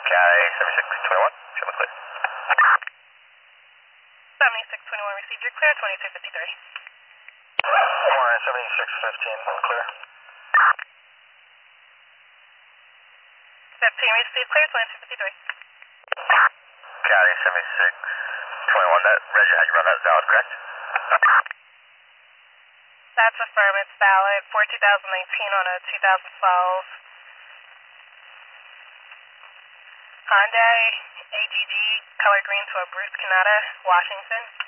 Cali 7621, show me clear. 7621 received, you're clear, 2253. 7615, clear. 15 received, clear, 2253. Cali 7621, that Reggie had you run that valid, correct? That's affirm, it's valid for 2019 on a 2012 Hyundai AGG color green to a Bruce Canada, Washington.